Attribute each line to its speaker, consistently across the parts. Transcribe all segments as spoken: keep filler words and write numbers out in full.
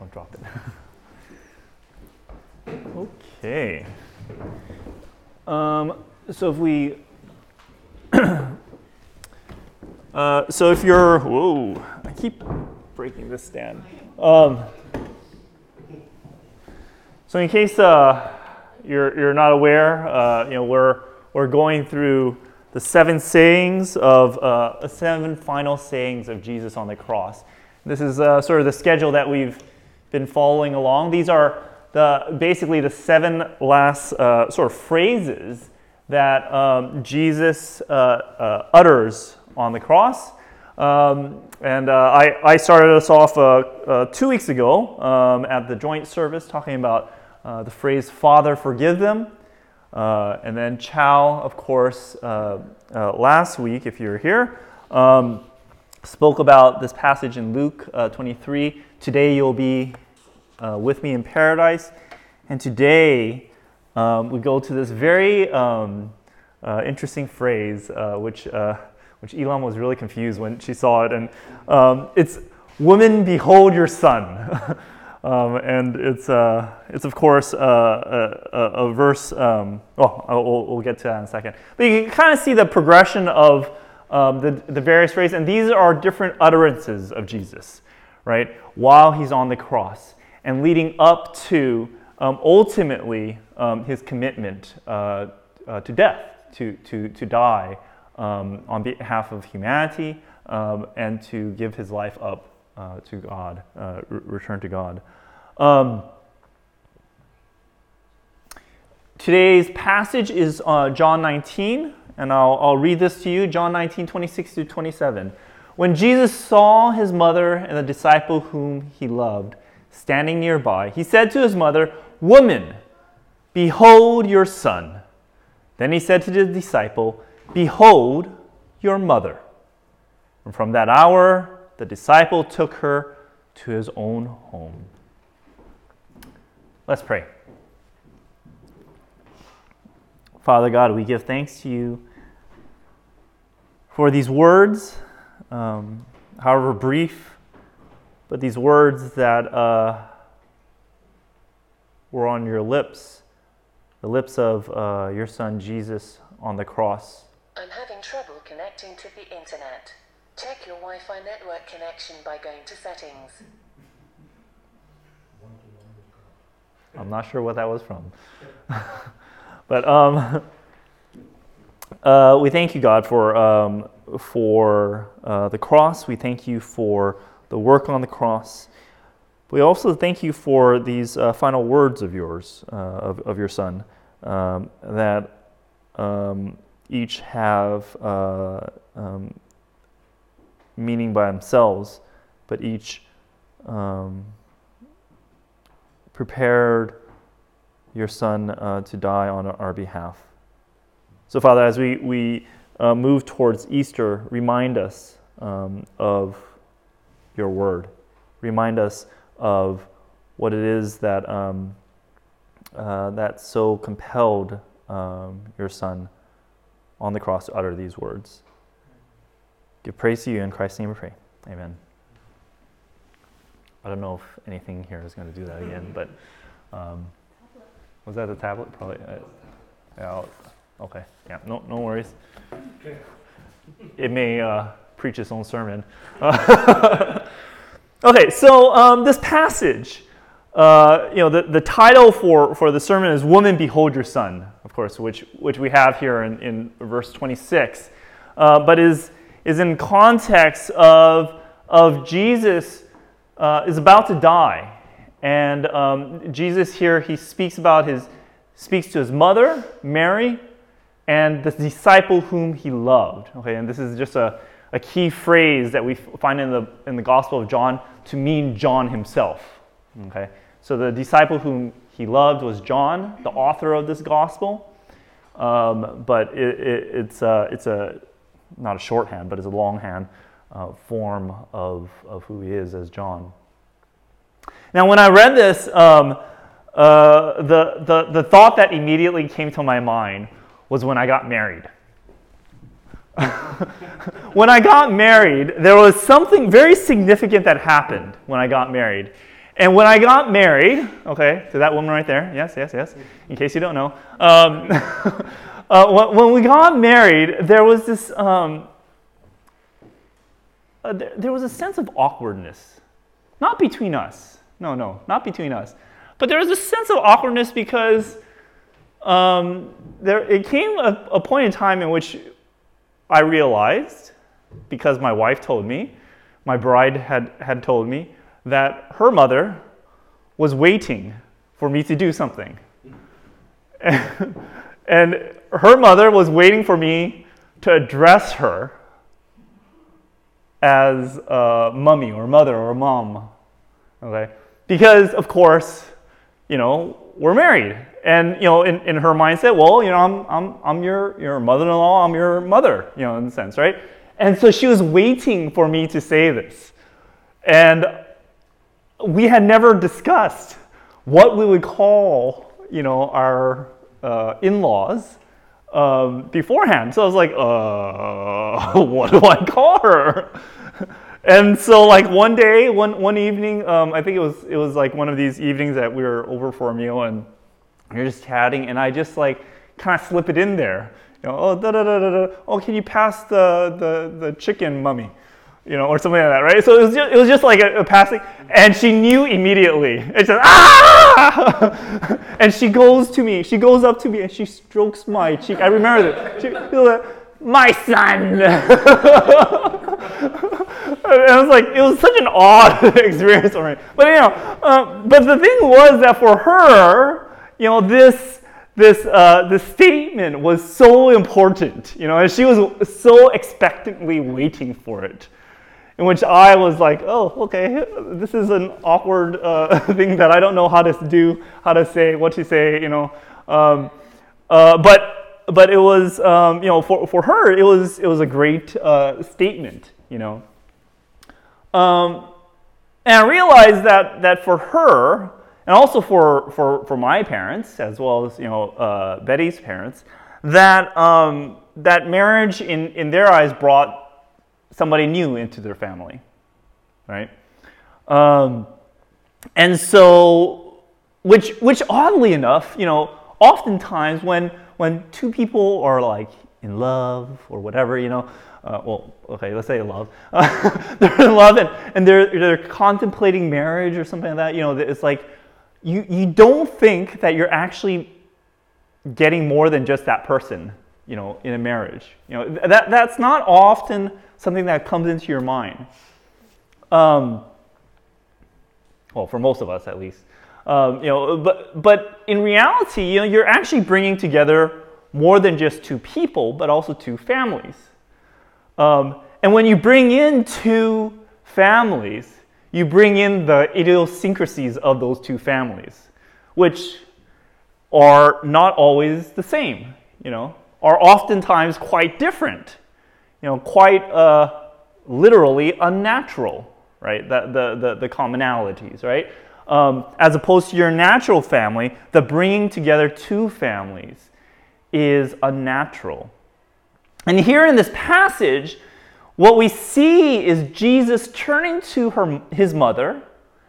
Speaker 1: don't drop it. Okay. Um, so if we, uh, so if you're, whoa, I keep breaking this stand. Um, so in case uh, you're you're not aware, uh, you know we're we're going through the seven sayings of uh, seven final sayings of Jesus on the cross. This is uh, sort of the schedule that we've been following along. These are the basically the seven last uh, sort of phrases that um, Jesus uh, uh, utters on the cross. Um, and uh, I, I started us off uh, uh, two weeks ago um, at the joint service talking about uh, the phrase, Father, forgive them. Uh, and then Chow, of course, uh, uh, last week, if you were here, um, spoke about this passage in Luke uh, twenty-three. Today you'll be uh, with me in paradise. And today um, we go to this very um, uh, interesting phrase, uh, which uh, which Elam was really confused when she saw it. And um, it's, woman, behold your son. um, and it's, uh, it's of course, uh, a, a, a verse, um, oh, we'll, we'll get to that in a second. But you can kind of see the progression of um, the, the various phrases. And these are different utterances of Jesus, right, while he's on the cross and leading up to um, ultimately um, his commitment uh, uh, to death, to, to, to die Um, on behalf of humanity, um, and to give his life up uh, to God, uh, re- return to God. Um, today's passage is uh, John nineteen, and I'll, I'll read this to you, John nineteen, twenty-six through twenty-seven. When Jesus saw his mother and the disciple whom he loved standing nearby, he said to his mother, "Woman, behold your son." Then he said to the disciple, "Behold your mother." And from that hour, the disciple took her to his own home. Let's pray. Father God, we give thanks to you for these words, um, however brief, but these words that uh, were on your lips, the lips of uh, your son Jesus on the cross.
Speaker 2: I'm having trouble connecting to the internet. Check your Wi-Fi network connection by going to settings.
Speaker 1: I'm not sure what that was from. but um, uh, we thank you, God, for um, for uh, the cross. We thank you for the work on the cross. We also thank you for these uh, final words of yours, uh, of, of your son, um, that um, each have uh, um, meaning by themselves, but each um, prepared your son uh, to die on our behalf. So, Father, as we, we uh, move towards Easter, remind us um, of your word. Remind us of what it is that um, uh, that so compelled um, your son on the cross to utter these words. Give praise to you in Christ's name we pray. Amen. I don't know if anything here is going to do that again, but um, was that the tablet? Probably. Uh, yeah. I'll, okay. Yeah. No. No worries. It may uh, preach its own sermon. Uh, okay. So um, this passage, uh, you know, the, the title for, for the sermon is "Woman, Behold Your Son," of course, which which we have here in, in verse twenty-six, uh, but is is in context of of Jesus uh, is about to die, and um, Jesus here he speaks about his speaks to his mother Mary, and the disciple whom he loved. Okay, and this is just a, a key phrase that we find in the in the Gospel of John to mean John himself. Okay, so the disciple whom he loved was John, the author of this gospel, um, but it, it, it's a, it's a not a shorthand, but it's a longhand uh, form of of who he is as John. Now, when I read this, um, uh, the the the thought that immediately came to my mind was when I got married. When I got married, there was something very significant that happened when I got married. And when I got married, okay, to that woman right there, yes, yes, yes, in case you don't know, um, uh, when, when we got married, there was this, um, uh, there, there was a sense of awkwardness. Not between us. No, no, not between us. But there was a sense of awkwardness because um, there it came a, a point in time in which I realized, because my wife told me, my bride had, had told me, that her mother was waiting for me to do something. And, and her mother was waiting for me to address her as a mummy or mother or mom. Okay? Because, of course, you know, we're married. And, you know, in, in her mindset, well, you know, I'm, I'm, I'm your, your mother-in-law, I'm your mother, you know, in a sense, right? And so she was waiting for me to say this. And we had never discussed what we would call, you know, our uh, in-laws um, beforehand. So I was like, uh, what do I call her? And so, like, one day, one one evening, um, I think it was it was like one of these evenings that we were over for a meal, and we were just chatting, and I just like kind of slip it in there, you know, oh da da da da da. Oh, can you pass the the the chicken, mummy? You know, or something like that, right? So it was just, it was just like a, a passing, and she knew immediately. It said, ah! And she goes to me, she goes up to me, and she strokes my cheek. I remember that. She, she was like, my son. And I was like, it was such an odd experience for me. But you know, uh, but the thing was that for her, you know, this this uh, this statement was so important, you know, and she was so expectantly waiting for it. In which I was like, oh, okay, this is an awkward uh, thing that I don't know how to do, how to say, what to say, you know. Um, uh, but but it was, um, you know, for, for her, it was it was a great uh, statement, you know. Um, and I realized that that for her, and also for for for my parents, as well as, you know, uh, Betty's parents, that um, that marriage in in their eyes brought somebody new into their family, right? Um, and so, which which oddly enough, you know, oftentimes when when two people are like in love or whatever, you know, uh, well, okay, let's say love, uh, they're in love and, and they're they're contemplating marriage or something like that, you know, it's like you you don't think that you're actually getting more than just that person, you know, in a marriage. You know, that that's not often something that comes into your mind. Um, well, for most of us, at least. Um, you know, but but in reality, you know, you're actually bringing together more than just two people, but also two families. Um, and when you bring in two families, you bring in the idiosyncrasies of those two families, which are not always the same. You know, are oftentimes quite different. You know, quite uh, literally unnatural, right? The, the, the, the commonalities, right? Um, as opposed to your natural family, the bringing together two families is unnatural. And here in this passage, what we see is Jesus turning to her, his mother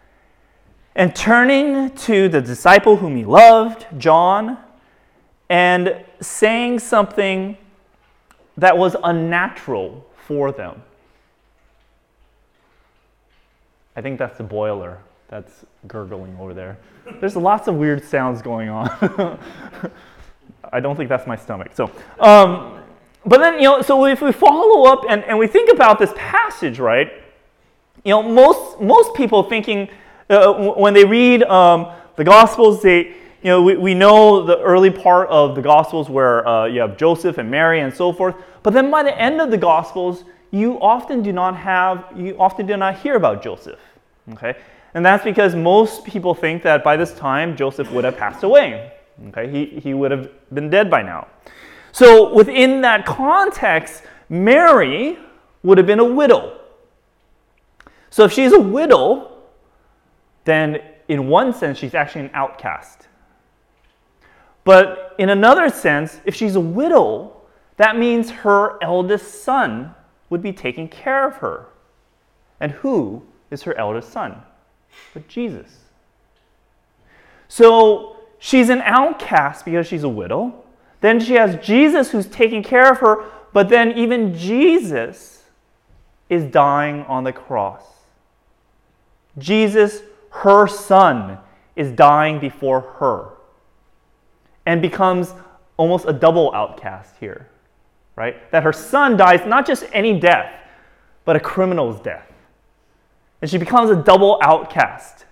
Speaker 1: and turning to the disciple whom he loved, John, and saying something that was unnatural for them. I think that's the boiler that's gurgling over there. There's lots of weird sounds going on. I don't think that's my stomach. So, um, but then, you know, so if we follow up and, and we think about this passage, right? You know, most most people thinking uh, when they read um, the Gospels, they You know, we, we know the early part of the Gospels where uh, you have Joseph and Mary and so forth. But then by the end of the Gospels, you often do not have, you often do not hear about Joseph. Okay, and that's because most people think that by this time Joseph would have passed away. Okay, he he would have been dead by now. So within that context, Mary would have been a widow. So if she's a widow, then in one sense she's actually an outcast. But in another sense, if she's a widow, that means her eldest son would be taking care of her. And who is her eldest son? but Jesus. So she's an outcast because she's a widow. Then she has Jesus who's taking care of her, but then even Jesus is dying on the cross. Jesus, her son, is dying before her and becomes almost a double outcast here, right? That her son dies not just any death, but a criminal's death. And she becomes a double outcast.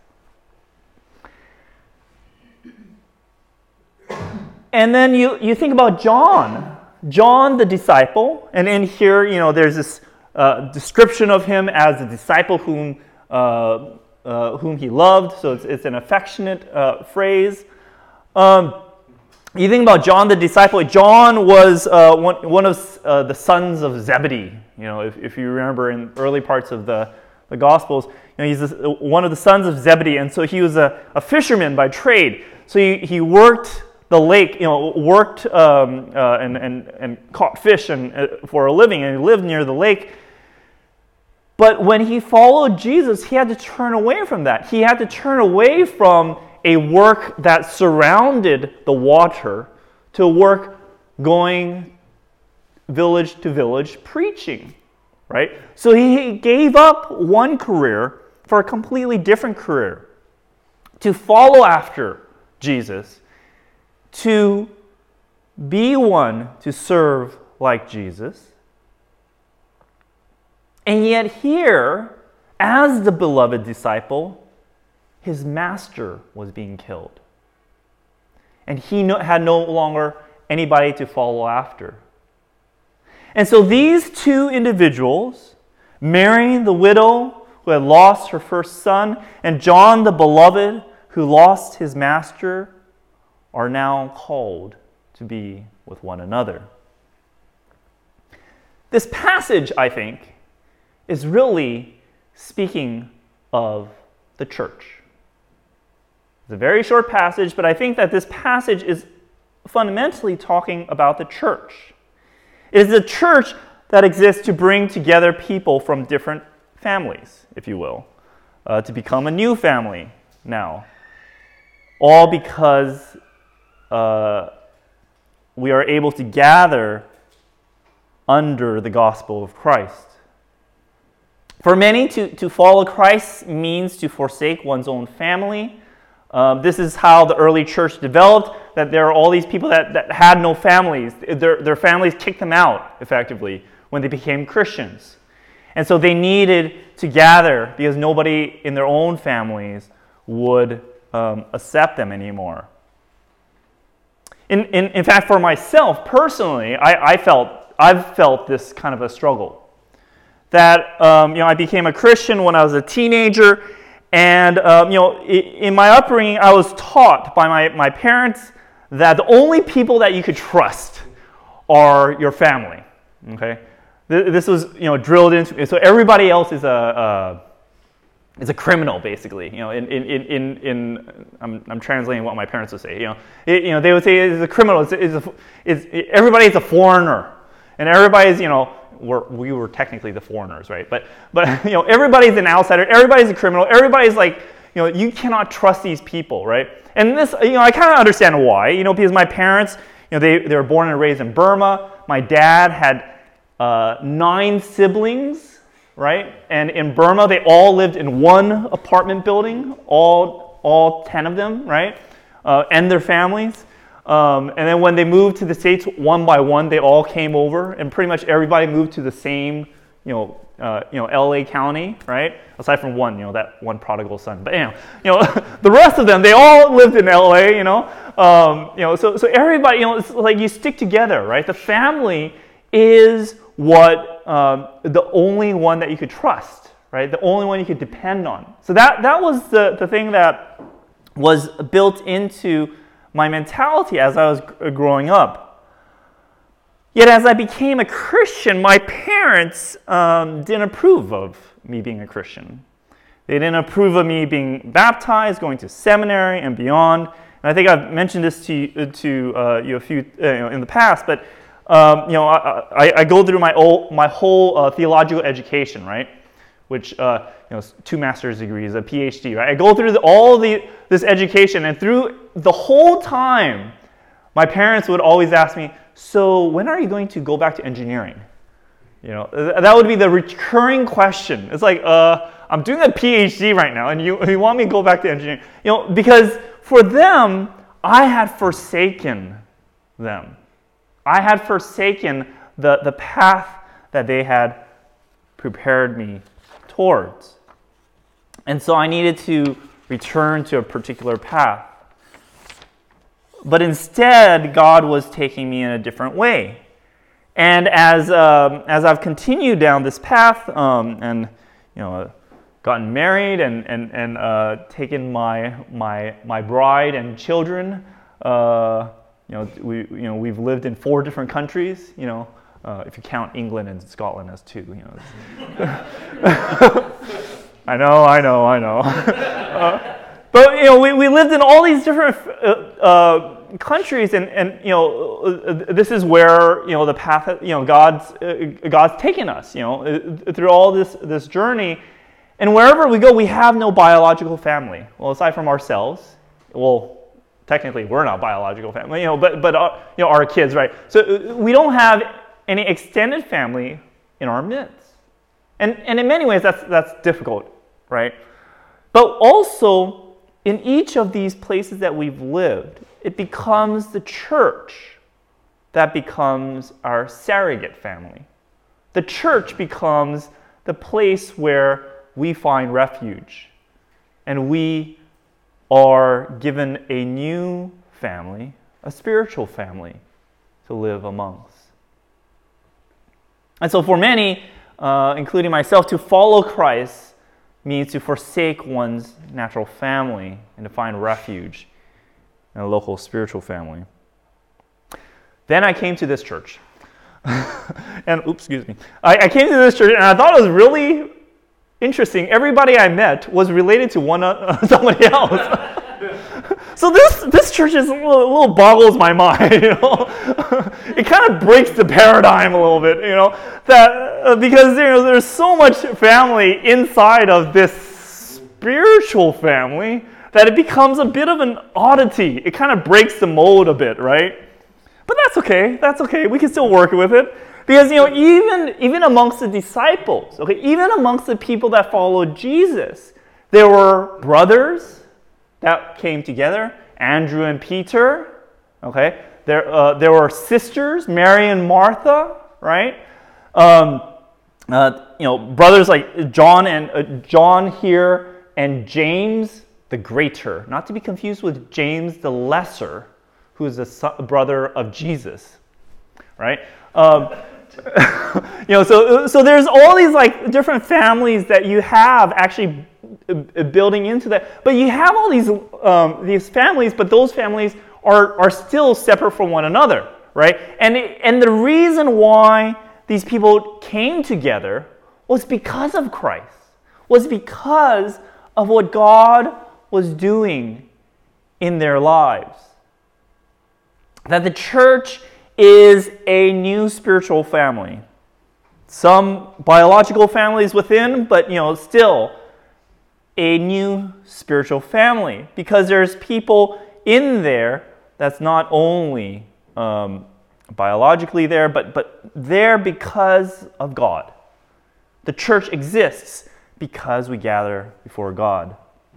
Speaker 1: And then you, you think about John. John, the disciple, and in here, you know, there's this uh, description of him as a disciple whom uh, uh, whom he loved. So it's, it's an affectionate uh, phrase. Um, you think about John, the disciple. John was uh, one, one of uh, the sons of Zebedee. You know, if, if you remember in early parts of the, the Gospels, you know, he's a, one of the sons of Zebedee, and so he was a, a fisherman by trade. So he, he worked the lake, you know, worked um, uh, and, and, and caught fish and, uh, for a living, and he lived near the lake. But when he followed Jesus, he had to turn away from that. He had to turn away from a work that surrounded the water to work going village to village preaching, right? So he gave up one career for a completely different career to follow after Jesus, to be one to serve like Jesus. And yet here, as the beloved disciple, his master was being killed. And he no, had no longer anybody to follow after. And so these two individuals, Mary, the widow who had lost her first son, and John, the beloved, who lost his master, are now called to be with one another. This passage, I think, is really speaking of the church. It's a very short passage, but I think that this passage is fundamentally talking about the church. It is the church that exists to bring together people from different families, if you will, uh, to become a new family now. All because uh, we are able to gather under the gospel of Christ. For many, to, to follow Christ means to forsake one's own family. Um, this is how the early church developed, that there are all these people that, that had no families. Their, their families kicked them out, effectively, when they became Christians. And so they needed to gather because nobody in their own families would um, accept them anymore. In, in, in fact, for myself, personally, I, I felt, I've felt this kind of a struggle. That um, you know, I became a Christian when I was a teenager, and um, you know, in my upbringing, I was taught by my, my parents that the only people that you could trust are your family. Okay, this was you know drilled into me. So everybody else is a uh, is a criminal, basically. You know, in in in, in I'm I'm translating what my parents would say. You know, it, you know they would say it's a criminal. It's, it's, a, it's everybody's a foreigner, and everybody's you know. We're, we were technically the foreigners, right? But, but you know, everybody's an outsider. Everybody's a criminal. Everybody's like, you know, you cannot trust these people, right? And this, you know, I kind of understand why. You know, because my parents, you know, they, they were born and raised in Burma. My dad had uh, nine siblings, right? And in Burma, they all lived in one apartment building, all all ten of them, right? Uh, and their families. Um, and then when they moved to the States, one by one, they all came over, and pretty much everybody moved to the same, you know, uh, you know, L A County, right? Aside from one, you know, that one prodigal son. But anyhow, you know, the rest of them, they all lived in L A, you know, um, you know, so so everybody, you know, it's like you stick together, right? The family is what um, the only one that you could trust, right? The only one you could depend on. So that that was the the thing that was built into my mentality as I was growing up. Yet as I became a Christian, my parents um, didn't approve of me being a Christian. They didn't approve of me being baptized, going to seminary and beyond. And I think I've mentioned this to you, to uh, you a few uh, you know, in the past, but um, you know I, I, I go through my, old, my whole uh, theological education, right? which uh, you know, two master's degrees, a PhD, right? I go through the, all the this education, and through the whole time, my parents would always ask me, "So when are you going to go back to engineering?" You know, that would be the recurring question. It's like, uh, I'm doing a PhD right now, and you, you want me to go back to engineering? You know, because for them, I had forsaken them. I had forsaken the, the path that they had prepared me towards. And so I needed to return to a particular path. But instead, God was taking me in a different way. And as um, as I've continued down this path, um, and you know, gotten married and and and uh, taken my my my bride and children, uh, you know, we you know we've lived in four different countries. You know, uh, if you count England and Scotland as two. You know, I know, I know, I know. uh, but you know, we we lived in all these different Uh, uh, countries, and, and you know, this is where, you know, the path, you know, God's uh, God's taken us, you know, through all this this journey, and wherever we go, we have no biological family. Well, aside from ourselves, well, technically we're not biological family, you know, but but uh, you know, our kids, right? So we don't have any extended family in our midst, and and in many ways that's that's difficult, right? But also, in each of these places that we've lived, it becomes the church that becomes our surrogate family. The church becomes the place where we find refuge, and we are given a new family, a spiritual family, to live amongst. And so for many, uh, including myself, to follow Christ means to forsake one's natural family and to find refuge in a local spiritual family. Then I came to this church. and, oops, excuse me. I, I came to this church, and I thought it was really interesting. Everybody I met was related to one uh, somebody else. So this this church is a little, a little boggles my mind, you know. It kind of breaks the paradigm a little bit, you know, that uh, because you know there's so much family inside of this spiritual family that it becomes a bit of an oddity. It kind of breaks the mold a bit, right? But that's okay. That's okay. We can still work with it. Because, you know, even, even amongst the disciples, okay, even amongst the people that followed Jesus, there were brothers that came together, Andrew and Peter, okay? There, uh, there were sisters, Mary and Martha, right? Um, uh, you know, brothers like John and uh, John here and James the Greater, not to be confused with James the Lesser, who is the son, brother of Jesus, right? Um, you know, so so there's all these like different families that you have actually building into that, but you have all these um, these families, but those families are are still separate from one another, right? And it, and the reason why these people came together was because of Christ, was because of what God was doing in their lives. That the church is a new spiritual family. Some biological families within, but you know, still a new spiritual family, because there's people in there that's not only um, biologically there, but but there because of God. The church exists because we gather before God.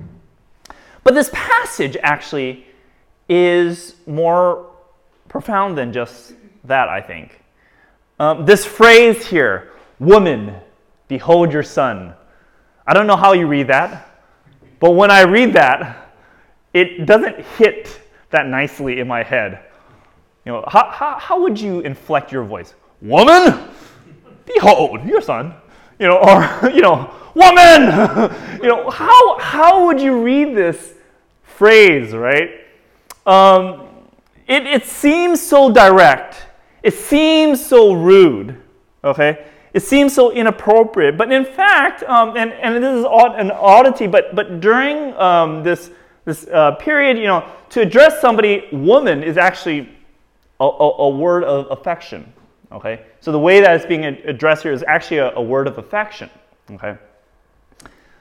Speaker 1: But this passage actually is more profound than just that, I think. Um, this phrase here, "Woman, behold your son." I don't know how you read that, but when I read that, it doesn't hit that nicely in my head. You know, how, how, how would you inflect your voice? "Woman, behold your son." You know, or, you know, "Woman!" You know, how, how would you read this phrase, right? Um, It, it seems so direct. It seems so rude, okay? It seems so inappropriate. But in fact, um, and, and this is odd, an oddity, but but during um, this this uh, period, you know, to address somebody, woman, is actually a, a, a word of affection, okay? So the way that it's being addressed here is actually a, a word of affection, okay?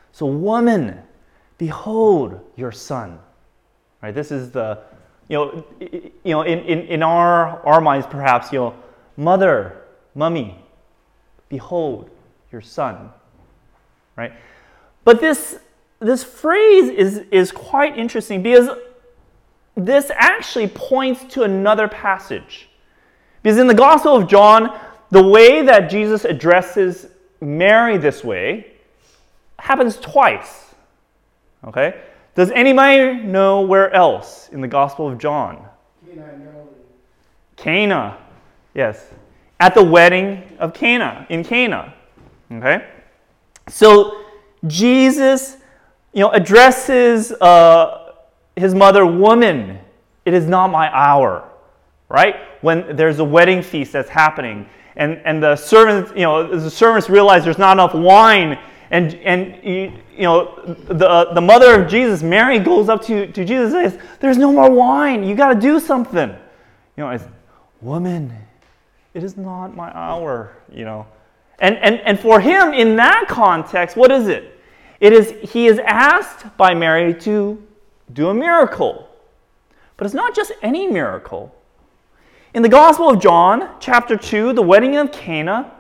Speaker 1: So woman, behold your son. Right? This is the, you know, you know, in, in, in our, our minds perhaps, you know, mother, mummy, behold your son. Right? But this this phrase is, is quite interesting because this actually points to another passage. Because in the Gospel of John, the way that Jesus addresses Mary this way happens twice. Okay? Does anybody know where else in the Gospel of John?
Speaker 3: Cana and Galilee.
Speaker 1: Cana. Yes. At the wedding of Cana, in Cana. Okay? So Jesus, you know, addresses uh, his mother, woman, it is not my hour. Right? When there's a wedding feast that's happening, and, and the servants, you know, the servants realize there's not enough wine, and and you, you know, the the mother of Jesus, Mary, goes up to, to Jesus and says, "There's no more wine. You got to do something." You know, it's, woman, it is not my hour. You know, and and and for him in that context, what is it? It is he is asked by Mary to do a miracle, but it's not just any miracle. In the Gospel of John, chapter two, the wedding of Cana,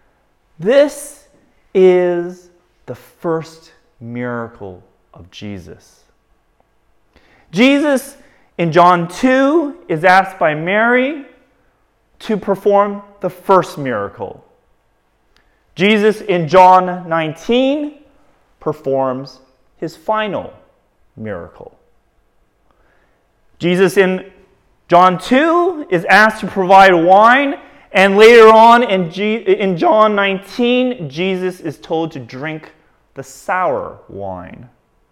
Speaker 1: this is the first miracle of Jesus. Jesus, in John two, is asked by Mary to perform the first miracle. Jesus, in John nineteen, performs his final miracle. Jesus, in John two, is asked to provide wine, and later on in, G- in John nineteen, Jesus is told to drink the sour wine.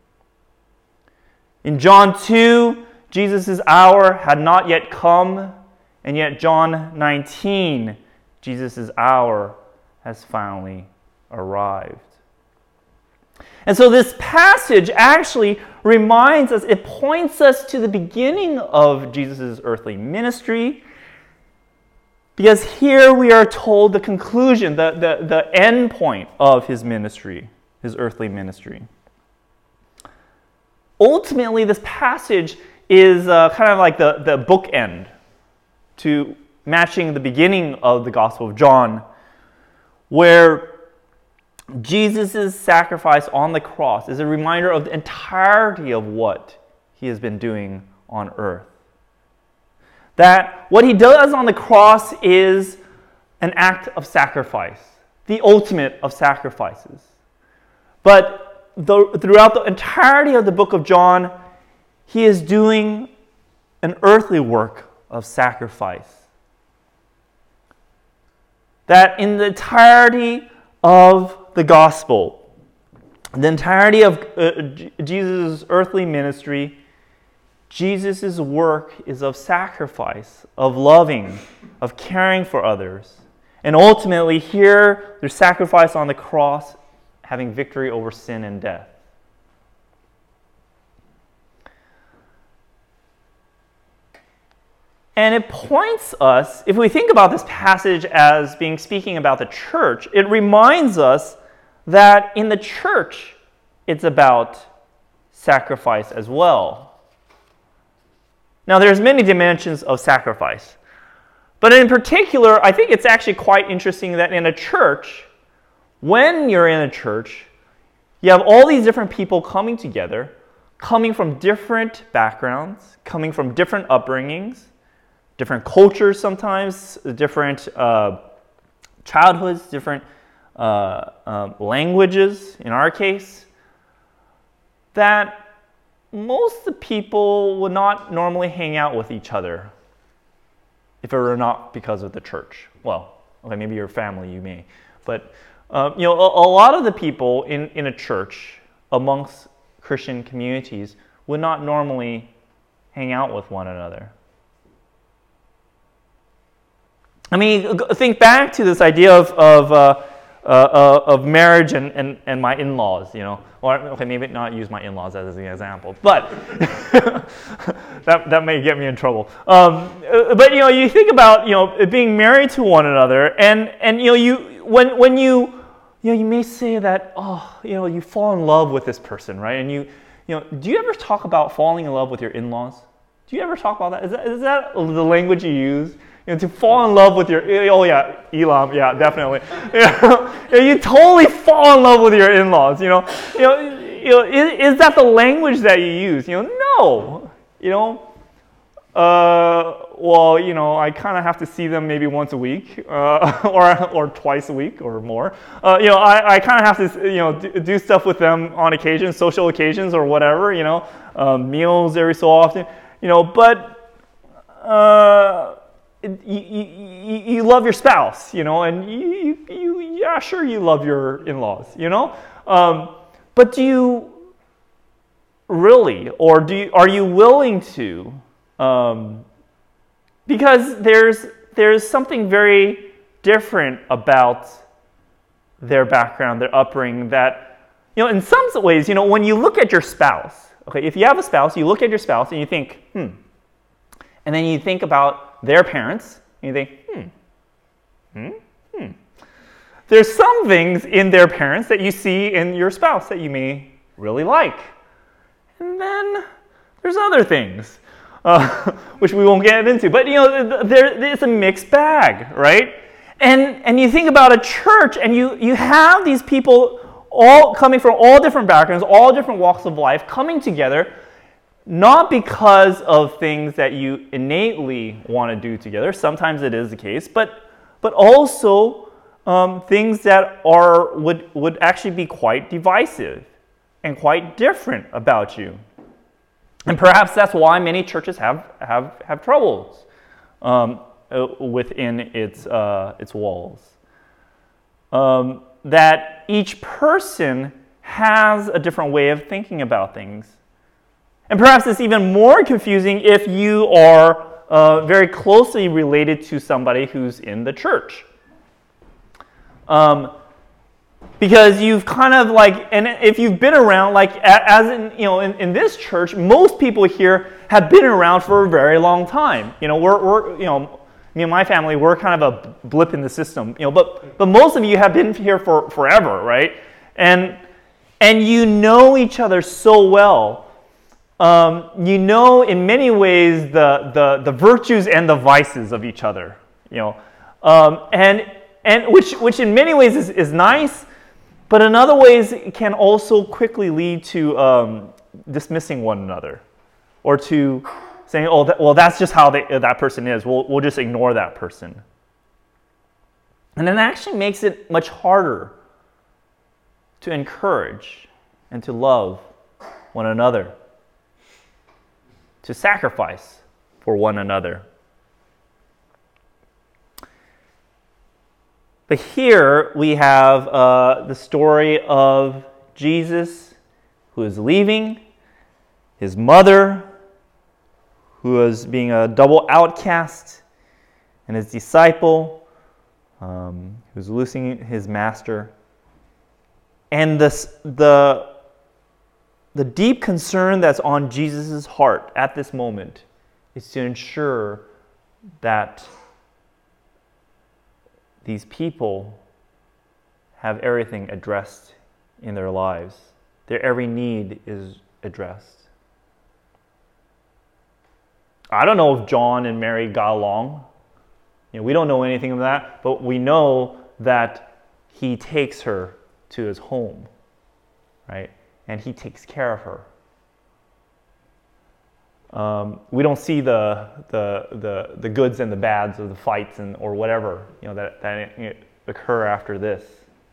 Speaker 1: In John two, Jesus' hour had not yet come, and yet John nineteen, Jesus' hour has finally arrived. And so this passage actually reminds us, it points us to the beginning of Jesus' earthly ministry, because here we are told the conclusion, the, the, the end point of his ministry, his earthly ministry. Ultimately, this passage is uh, kind of like the, the bookend to matching the beginning of the Gospel of John, where Jesus' sacrifice on the cross is a reminder of the entirety of what he has been doing on earth. That what he does on the cross is an act of sacrifice, the ultimate of sacrifices. But the, throughout the entirety of the book of John, he is doing an earthly work of sacrifice. That in the entirety of the gospel, the entirety of uh, Jesus' earthly ministry, Jesus' work is of sacrifice, of loving, of caring for others. And ultimately, here, there's sacrifice on the cross, having victory over sin and death. And it points us, if we think about this passage as being speaking about the church, it reminds us that in the church, it's about sacrifice as well. Now, there's many dimensions of sacrifice. But in particular, I think it's actually quite interesting that in a church, when you're in a church, you have all these different people coming together, coming from different backgrounds, coming from different upbringings, different cultures sometimes, different uh, childhoods, different uh, uh, languages, in our case, that most of the people would not normally hang out with each other if it were not because of the church. Well, okay, maybe your family, you may. But, uh, you know, a, a lot of the people in, in a church, amongst Christian communities, would not normally hang out with one another. I mean, think back to this idea of of, uh, uh, of marriage and, and, and my in-laws, you know. Or, okay, maybe not use my in-laws as an example, but that that may get me in trouble. Um, but, you know, you think about, you know, being married to one another, and, and you know, you when when you you know, you may say that, oh, you know, you fall in love with this person, right? And you, you know, do you ever talk about falling in love with your in-laws? Do you ever talk about that? Is that, is that the language you use? You know, to fall in love with your, oh yeah, Elam, yeah, definitely. You know, you totally fall in love with your in-laws, you know. You know, you know is, is that the language that you use? You know, no. You know, uh, well, you know, I kind of have to see them maybe once a week, uh, or or twice a week or more. Uh, you know, I, I kind of have to, you know, do, do stuff with them on occasion, social occasions or whatever, you know, um, meals every so often, you know, but uh, you, you, you love your spouse, you know, and you, you, yeah, sure, you love your in-laws, you know, um, but do you really, or do you, are you willing to? Um, because there's there's something very different about their background, their upbringing, that, you know, in some ways, you know, when you look at your spouse, okay, if you have a spouse, you look at your spouse and you think, hmm, and then you think about their parents and you think, hmm, hmm, hmm. There's some things in their parents that you see in your spouse that you may really like. And then there's other things, uh, which we won't get into. But, you know, there, it's a mixed bag, right? And and you think about a church, and you, you have these people all coming from all different backgrounds, all different walks of life, coming together, not because of things that you innately want to do together. Sometimes it is the case, but but also um, things that are would would actually be quite divisive and quite different about you. And perhaps that's why many churches have have, have troubles um, within its uh, its walls. Um, that each person has a different way of thinking about things. And perhaps it's even more confusing if you are uh, very closely related to somebody who's in the church. Um, Because you've kind of like, and if you've been around, like as in, you know, in, in this church, most people here have been around for a very long time. You know, we're, we're, you know, me and my family, we're kind of a blip in the system. You know, but but most of you have been here for forever, right? And and you know each other so well. Um, you know, in many ways, the the the virtues and the vices of each other. You know, um, and and which which in many ways is is nice. But in other ways, it can also quickly lead to um, dismissing one another, or to saying, "Oh, that, well, that's just how they, that person is. We'll we'll just ignore that person." And it actually makes it much harder to encourage and to love one another, to sacrifice for one another. But here we have uh, the story of Jesus, who is leaving, his mother, who is being a double outcast, and his disciple, um, who's losing his master. And this, the, the deep concern that's on Jesus' heart at this moment is to ensure that these people have everything addressed in their lives. Their every need is addressed. I don't know if John and Mary got along. You know, we don't know anything of that, but we know that he takes her to his home, right? And he takes care of her. Um, we don't see the, the the the goods and the bads of the fights and or whatever, you know, that that occur after this.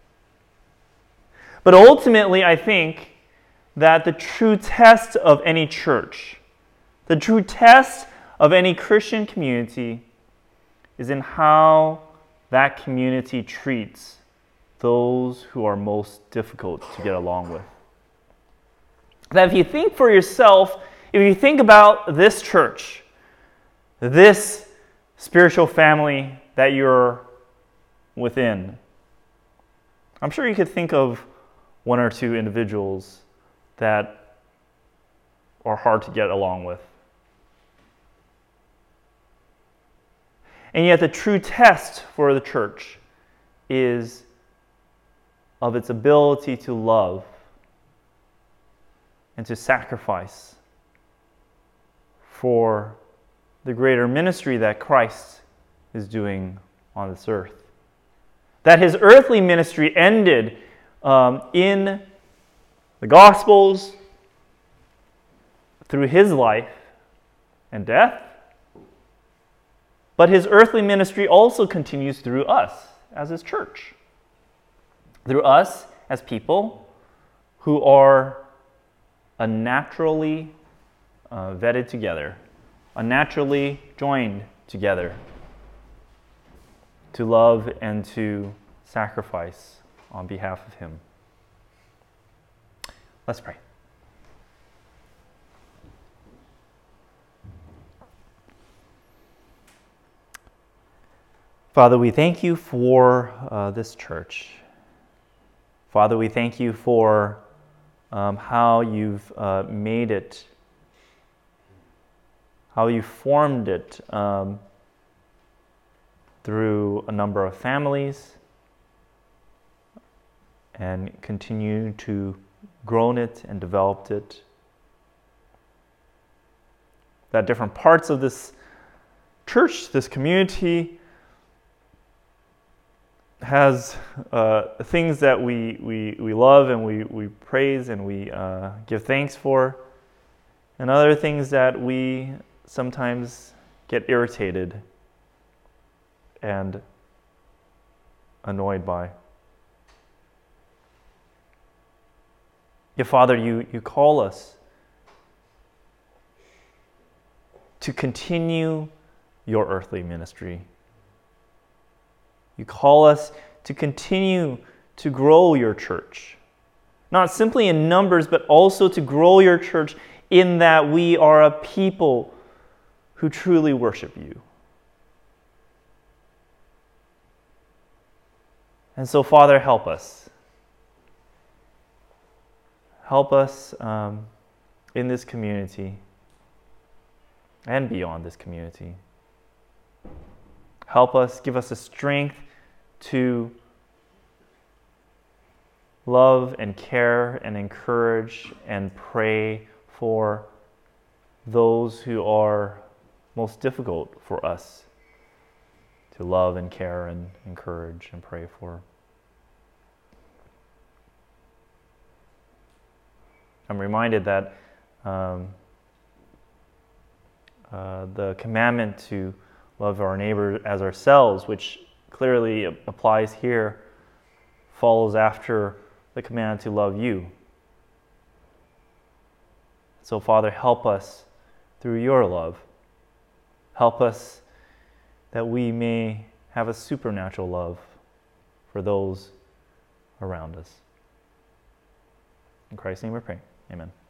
Speaker 1: But ultimately, I think that the true test of any church, the true test of any Christian community, is in how that community treats those who are most difficult to get along with. That if you think for yourself, if you think about this church, this spiritual family that you're within, I'm sure you could think of one or two individuals that are hard to get along with. And yet the true test for the church is of its ability to love and to sacrifice for the greater ministry that Christ is doing on this earth. That his earthly ministry ended um, in the Gospels through his life and death, but his earthly ministry also continues through us as his church, through us as people who are unnaturally uh, vetted together, unnaturally joined together to love and to sacrifice on behalf of him. Let's pray. Father, we thank you for uh, this church. Father, we thank you for um, how you've uh, made it, how you formed it um, through a number of families and continue to grown it and developed it. That different parts of this church, this community, has uh, things that we, we, we love and we, we praise and we uh, give thanks for, and other things that we sometimes get irritated and annoyed by. Yet, Father, you, you call us to continue your earthly ministry. You call us to continue to grow your church, not simply in numbers, but also to grow your church in that we are a people who truly worship you. And so, Father, help us. Help us um, in this community and beyond this community. Help us, give us the strength to love and care and encourage and pray for those who are most difficult for us to love and care and encourage and pray for. I'm reminded that um, uh, the commandment to love our neighbor as ourselves, which clearly applies here, follows after the command to love you. So, Father, help us through your love. Help us that we may have a supernatural love for those around us. In Christ's name we pray. Amen.